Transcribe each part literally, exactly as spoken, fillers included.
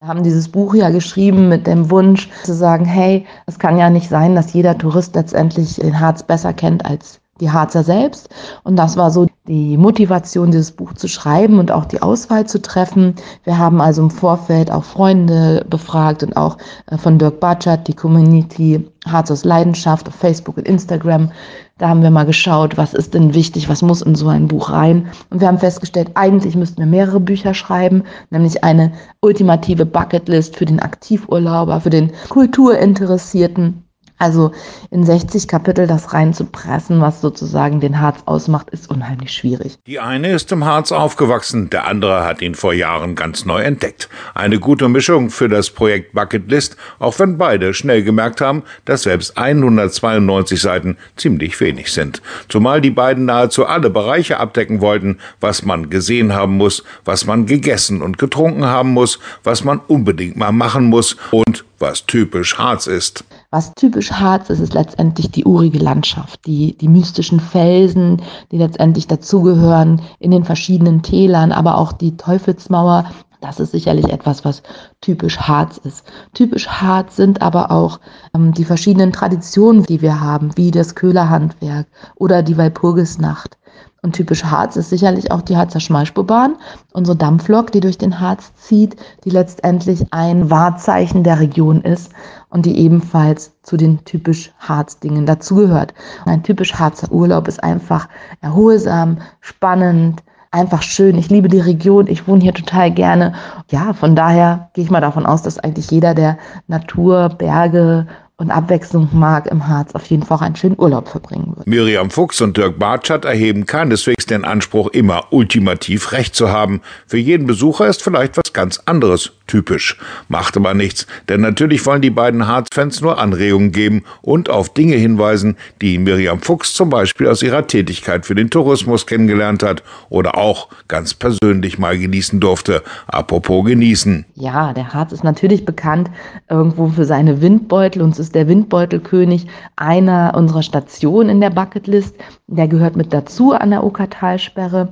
Wir haben dieses Buch ja geschrieben mit dem Wunsch zu sagen, hey, es kann ja nicht sein, dass jeder Tourist letztendlich den Harz besser kennt als die Harzer selbst. Und das war so die Motivation, dieses Buch zu schreiben und auch die Auswahl zu treffen. Wir haben also im Vorfeld auch Freunde befragt und auch von Dirk Bartschat, die Community Harz aus Leidenschaft auf Facebook und Instagram. Da haben wir mal geschaut, was ist denn wichtig, was muss in so ein Buch rein. Und wir haben festgestellt, eigentlich müssten wir mehrere Bücher schreiben, nämlich eine ultimative Bucketlist für den Aktivurlauber, für den Kulturinteressierten. Also in sechzig Kapitel das reinzupressen, was sozusagen den Harz ausmacht, ist unheimlich schwierig. Die eine ist im Harz aufgewachsen, der andere hat ihn vor Jahren ganz neu entdeckt. Eine gute Mischung für das Projekt Bucketlist, auch wenn beide schnell gemerkt haben, dass selbst hundertzweiundneunzig Seiten ziemlich wenig sind. Zumal die beiden nahezu alle Bereiche abdecken wollten, was man gesehen haben muss, was man gegessen und getrunken haben muss, was man unbedingt mal machen muss und was typisch Harz ist. Was typisch Harz ist, ist letztendlich die urige Landschaft, die, die mystischen Felsen, die letztendlich dazugehören in den verschiedenen Tälern, aber auch die Teufelsmauer. Das ist sicherlich etwas, was typisch Harz ist. Typisch Harz sind aber auch ähm, die verschiedenen Traditionen, die wir haben, wie das Köhlerhandwerk oder die Walpurgisnacht. Und typisch Harz ist sicherlich auch die Harzer Schmalspurbahn, unsere Dampflok, die durch den Harz zieht, die letztendlich ein Wahrzeichen der Region ist und die ebenfalls zu den typisch Harz-Dingen dazugehört. Ein typisch Harzer Urlaub ist einfach erholsam, spannend, einfach schön. Ich liebe die Region, ich wohne hier total gerne. Ja, von daher gehe ich mal davon aus, dass eigentlich jeder, der Natur, Berge und Abwechslung mag im Harz, auf jeden Fall auch einen schönen Urlaub verbringen wird. Miriam Fuchs und Dirk Bartschat erheben keineswegs den Anspruch, immer ultimativ recht zu haben. Für jeden Besucher ist vielleicht was ganz anderes typisch. Macht aber nichts, denn natürlich wollen die beiden Harz-Fans nur Anregungen geben und auf Dinge hinweisen, die Miriam Fuchs zum Beispiel aus ihrer Tätigkeit für den Tourismus kennengelernt hat oder auch ganz persönlich mal genießen durfte. Apropos genießen. Ja, der Harz ist natürlich bekannt irgendwo für seine Windbeutel. Uns ist der Windbeutelkönig einer unserer Stationen in der Bucketlist. Der gehört mit dazu an der Okertalsperre.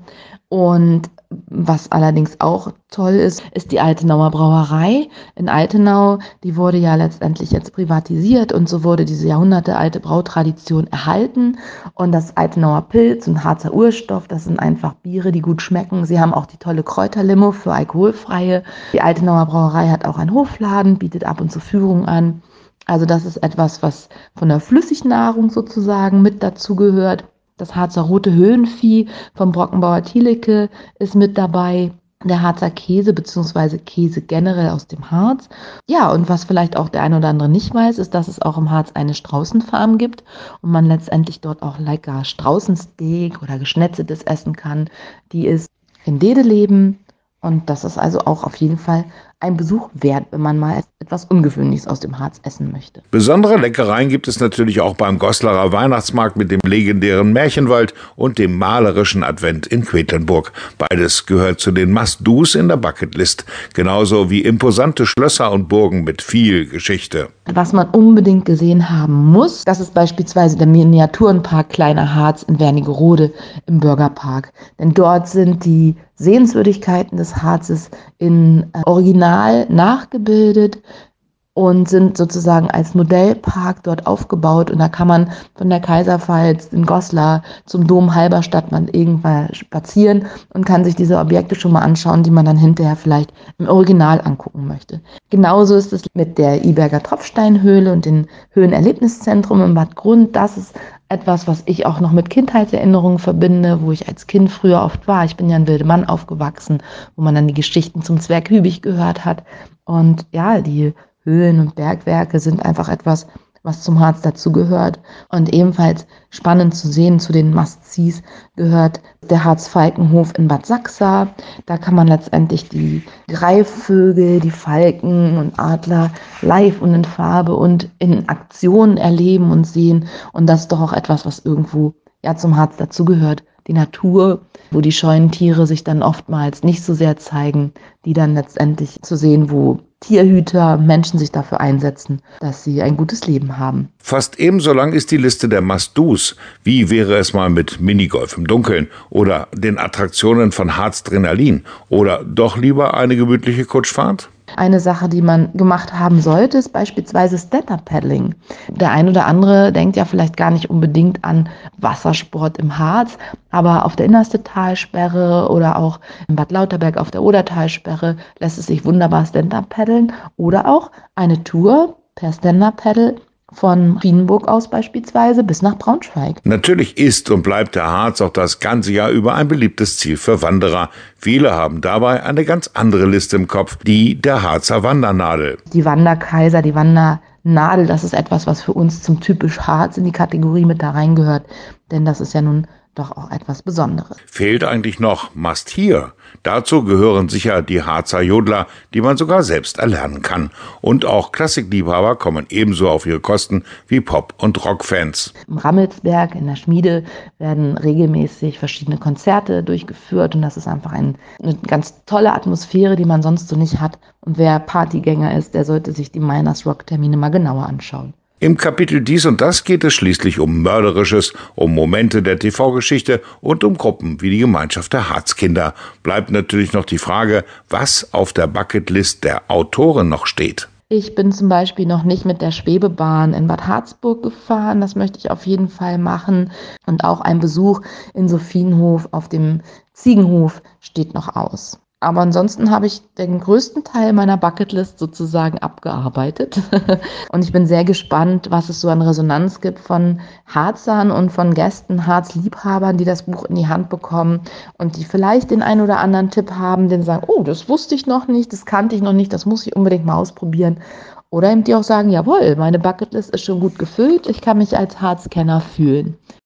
Und was allerdings auch toll ist, ist die Altenauer Brauerei in Altenau. Die wurde ja letztendlich jetzt privatisiert und so wurde diese jahrhundertealte Brautradition erhalten. Und das Altenauer Pilz und Harzer Urstoff, das sind einfach Biere, die gut schmecken. Sie haben auch die tolle Kräuterlimo für Alkoholfreie. Die Altenauer Brauerei hat auch einen Hofladen, bietet ab und zu Führung an. Also das ist etwas, was von der Flüssignahrung sozusagen mit dazugehört. Das Harzer rote Höhenvieh vom Brockenbauer Thielecke ist mit dabei. Der Harzer Käse bzw. Käse generell aus dem Harz. Ja, und was vielleicht auch der ein oder andere nicht weiß, ist, dass es auch im Harz eine Straußenfarm gibt und man letztendlich dort auch lecker Straußensteak oder Geschnetzeltes essen kann. Die ist in Dedeleben und das ist also auch auf jeden Fall ein Besuch wert, wenn man mal etwas Ungewöhnliches aus dem Harz essen möchte. Besondere Leckereien gibt es natürlich auch beim Goslarer Weihnachtsmarkt mit dem legendären Märchenwald und dem malerischen Advent in Quedlinburg. Beides gehört zu den Must-Dos in der Bucketlist, genauso wie imposante Schlösser und Burgen mit viel Geschichte. Was man unbedingt gesehen haben muss, das ist beispielsweise der Miniaturenpark Kleiner Harz in Wernigerode im Bürgerpark. Denn dort sind die Sehenswürdigkeiten des Harzes in äh, Original nachgebildet und sind sozusagen als Modellpark dort aufgebaut. Und da kann man von der Kaiserpfalz in Goslar zum Dom Halberstadt mal irgendwann spazieren und kann sich diese Objekte schon mal anschauen, die man dann hinterher vielleicht im Original angucken möchte. Genauso ist es mit der Iberger Tropfsteinhöhle und dem Höhenerlebniszentrum in Bad Grund. Das ist etwas, was ich auch noch mit Kindheitserinnerungen verbinde, wo ich als Kind früher oft war. Ich bin ja in Wildemann aufgewachsen, wo man dann die Geschichten zum Zwerg Hübig gehört hat. Und ja, die Höhlen und Bergwerke sind einfach etwas, was zum Harz dazugehört. Und ebenfalls spannend zu sehen, zu den Must-Sees gehört der Harz-Falkenhof in Bad Sachsa. Da kann man letztendlich die Greifvögel, die Falken und Adler live und in Farbe und in Aktion erleben und sehen. Und das ist doch auch etwas, was irgendwo ja zum Harz dazugehört. Die Natur, wo die scheuen Tiere sich dann oftmals nicht so sehr zeigen, die dann letztendlich zu sehen, wo Tierhüter, Menschen sich dafür einsetzen, dass sie ein gutes Leben haben. Fast ebenso lang ist die Liste der Must-Dos. Wie wäre es mal mit Minigolf im Dunkeln oder den Attraktionen von Harzdrenalin oder doch lieber eine gemütliche Kutschfahrt? Eine Sache, die man gemacht haben sollte, ist beispielsweise Stand-Up-Paddling. Der ein oder andere denkt ja vielleicht gar nicht unbedingt an Wassersport im Harz, aber auf der Innerste-Talsperre oder auch in Bad Lauterberg auf der Odertalsperre lässt es sich wunderbar Stand-Up paddeln oder auch eine Tour per Stand-Up-Paddle von Wienburg aus beispielsweise bis nach Braunschweig. Natürlich ist und bleibt der Harz auch das ganze Jahr über ein beliebtes Ziel für Wanderer. Viele haben dabei eine ganz andere Liste im Kopf, die der Harzer Wandernadel. Die Wanderkaiser, die Wandernadel, das ist etwas, was für uns zum typisch Harz in die Kategorie mit da reingehört, denn das ist ja nun doch auch etwas Besonderes. Fehlt eigentlich noch Must Hear. Dazu gehören sicher die Harzer Jodler, die man sogar selbst erlernen kann. Und auch Klassikliebhaber kommen ebenso auf ihre Kosten wie Pop- und Rockfans. Im Rammelsberg in der Schmiede werden regelmäßig verschiedene Konzerte durchgeführt und das ist einfach ein, eine ganz tolle Atmosphäre, die man sonst so nicht hat. Und wer Partygänger ist, der sollte sich die Miners Rock Termine mal genauer anschauen. Im Kapitel Dies und Das geht es schließlich um Mörderisches, um Momente der T V-Geschichte und um Gruppen wie die Gemeinschaft der Harzkinder. Bleibt natürlich noch die Frage, was auf der Bucketlist der Autorin noch steht. Ich bin zum Beispiel noch nicht mit der Schwebebahn in Bad Harzburg gefahren. Das möchte ich auf jeden Fall machen. Und auch ein Besuch in Sophienhof auf dem Ziegenhof steht noch aus. Aber ansonsten habe ich den größten Teil meiner Bucketlist sozusagen abgearbeitet. Und ich bin sehr gespannt, was es so an Resonanz gibt von Harzern und von Gästen, Harzliebhabern, die das Buch in die Hand bekommen und die vielleicht den einen oder anderen Tipp haben, den sagen, oh, das wusste ich noch nicht, das kannte ich noch nicht, das muss ich unbedingt mal ausprobieren. Oder eben die auch sagen, jawohl, meine Bucketlist ist schon gut gefüllt, ich kann mich als Harzkenner fühlen.